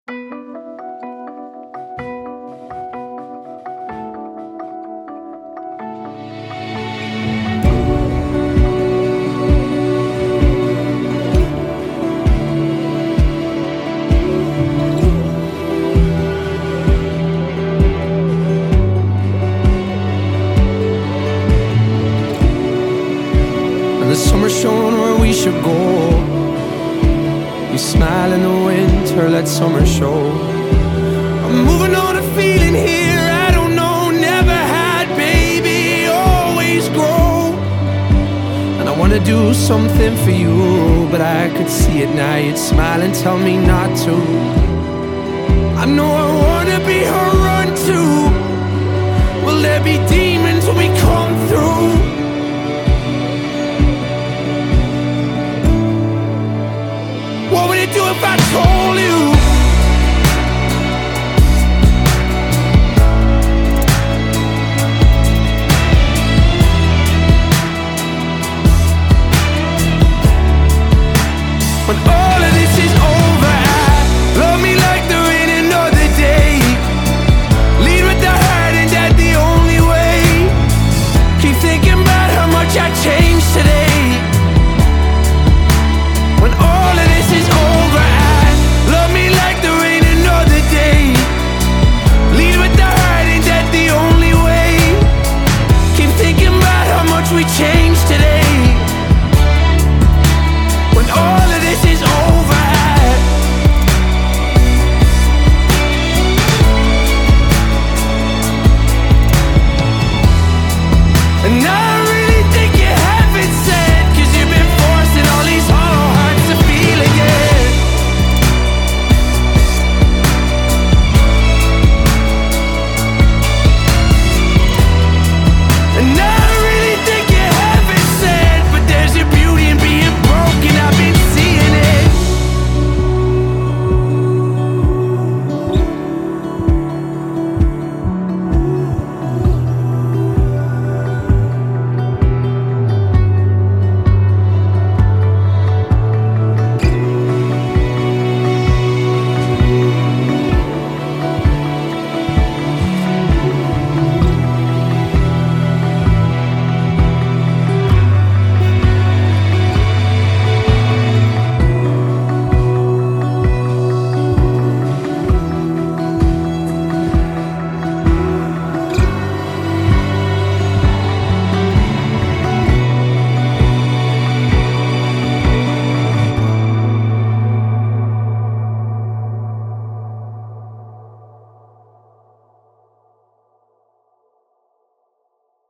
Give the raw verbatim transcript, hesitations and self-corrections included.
The summer's showing where we should go. You smile in the winter, let summer show. I'm moving on a feeling here I don't know, never had, baby, always grow. And I wanna do something for you, but I could see it now, you'd smile and tell me not to. I know I wanna be her run to. Will there be demons when we come through? What would it do if I told you